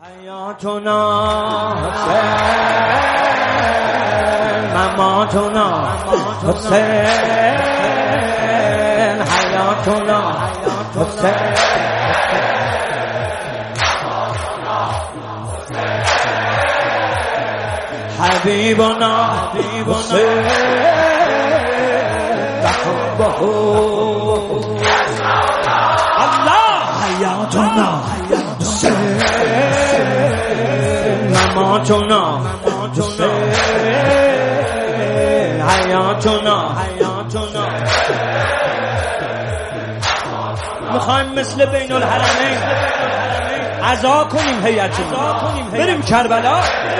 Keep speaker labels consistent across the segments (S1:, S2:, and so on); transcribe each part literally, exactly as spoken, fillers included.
S1: حیاتنا حسین مماتنا حسین حیاتنا حسین حبیبنا حسین بحبه الله حیاتنا حسین مماتنا حسین حیاتنا حیاتنا میخوایم مثل بین الحرمین عزا کنیم هیئتنا بریم کربلا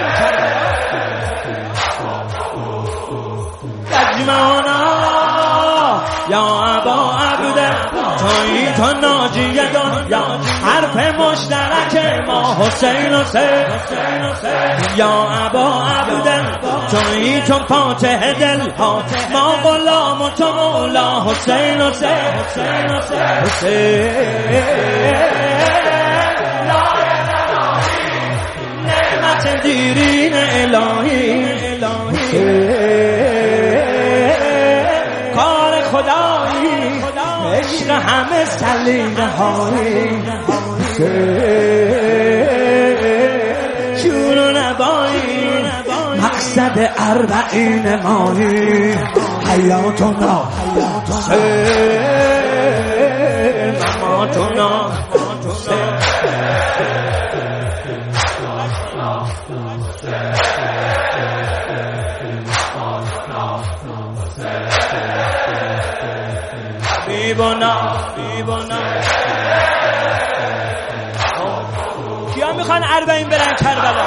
S1: یجمعنا یا ابا عبده تویی تو ناجی دنیا حرف مشترک ما حسین حسین یا ابا عبده تویی تو فاتح دل ها ما غلام و تو مولا حسین حسین حسین نعمت دیرین الهی کار خدایی عشق همه سلیقه هایی شور و نبایی مقصد اربعین ماهی حیاتنا حسین مماتنا بیبونا بیبونا کیا میخوان اربعین برن کربلا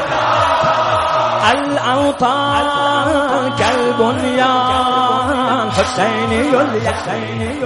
S1: الاوطان کالبنیان حسینی الیحسینی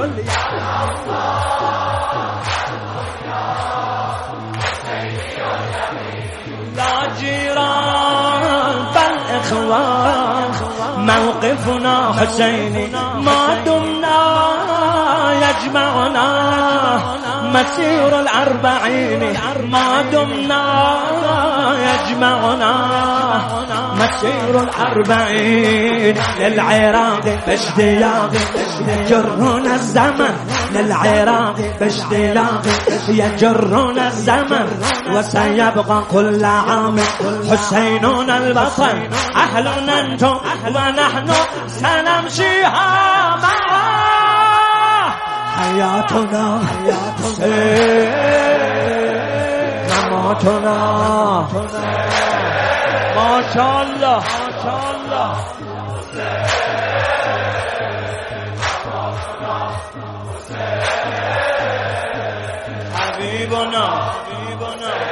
S1: لا جیران بل اخوان موقفنا حسینی ما دمنا يجمعنا مسير الأربعين ما دمنا يجمعنا مسير الأربعين للعراق باشتياق يجرنا الزمن للعراق باشتياق يجرنا الزمن وسيبقى كل عام حسيننا البطل أهلنا أنتم ونحن سنمشيها معا حياتنا حسين مماتنا ما شاء الله ما شاء الله حبيبنا حبيبنا